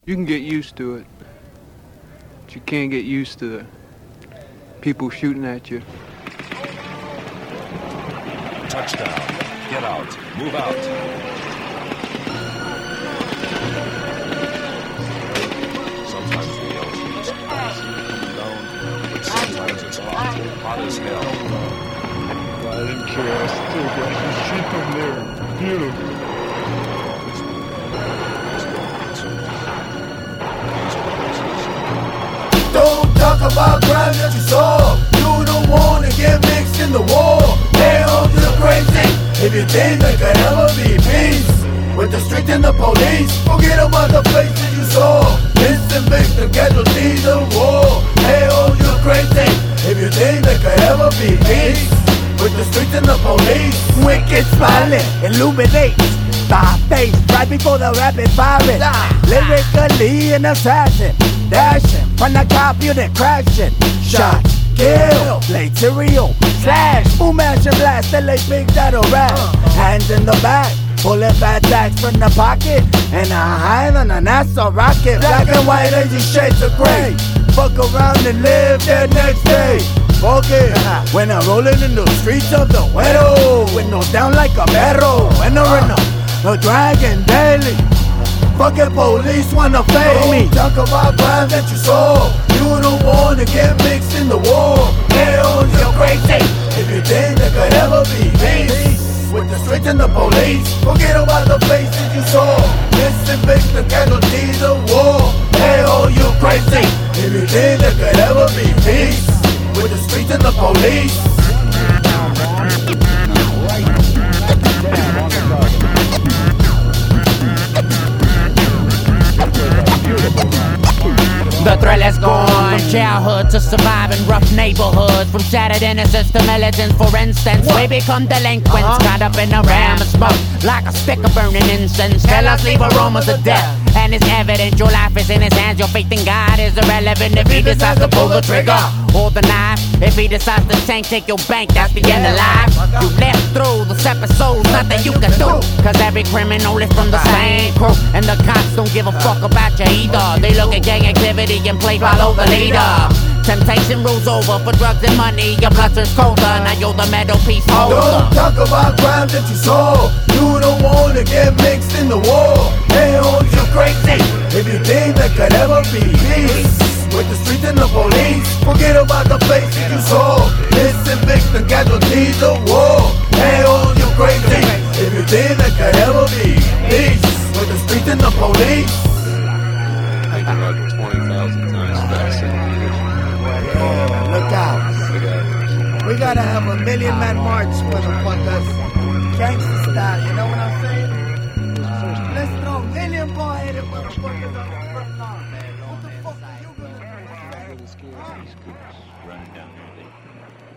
You can get used to it, but you can't get used to the people shooting at you. Touchdown. Get out. Move out. Sometimes the LG is known, but sometimes it's hot. Hot as hell. I didn't care. I still got the sheep in there. Beautiful. Don't talk about crime that you saw. You don't wanna get mixed in the war. Hey, oh, you're crazy if you think there could ever be peace with the street and the police. Forget about the faces you saw. Missing victim casualties of war. Hey, oh, you're crazy if you think there could ever be peace with the streets and the police. Wicked smiling, illuminates Scarface right before the rapid fire. Lyrically an assassin, dashing from the cop unit, crashing. Shot, kill, play cereal, slash, boom, mash and blast, they lay big that'll rap. Hands in the back, pulling fat tacks from the pocket, and a high on a NASA rocket. Black and white, lazy shades of gray. Fuck around and live that next day. Fuck it, when I'm rolling in the streets of the Güero, windows down like a perro, entering the dragon daily. Fucking police wanna fade me. Talk about crime that you saw. You don't wanna get mixed in the war. Hell, you're crazy if you think there could ever be peace with the streets and the police. Forget about the faces you saw. Missing victim casualties of war. Hell, you're crazy if you think there could ever be peace with the streets and the police. The thrill is gone. From childhood to surviving rough neighborhoods, from shattered innocence to militants, for instance. We become delinquents, caught up in a ram of smoke, like a stick of burning incense. Tell us leave aromas of death, and it's evident your life is in his hands. Your faith in God is irrelevant if he decides to pull the trigger or the knife. If he decides to take your bank, that's the end of life. You left through this episode's nothing you can do, cause every criminal is from the same crew, and the cops don't give a fuck about you either. They look at gang activity and play follow the leader. Temptation rules over for drugs and money. Your blood turns colder, now you're the metal piece holder. Don't talk about crime that you saw. You don't wanna get mixed in the war. Hey, oh, you're crazy if you think there could ever be peace with the streets and the police. Forget about the faces you saw. Missing victim casualties of war. Hey, oh, you're crazy if you think there could ever be peace with the streets and the police. I think about 20,000 times faster. Look out. We gotta have a million-man march, motherfuckers. Gangsta style, you know what I'm saying? Let's throw million ball-headed motherfuckers on the front lawn. What the fuck are you gonna do? Running down the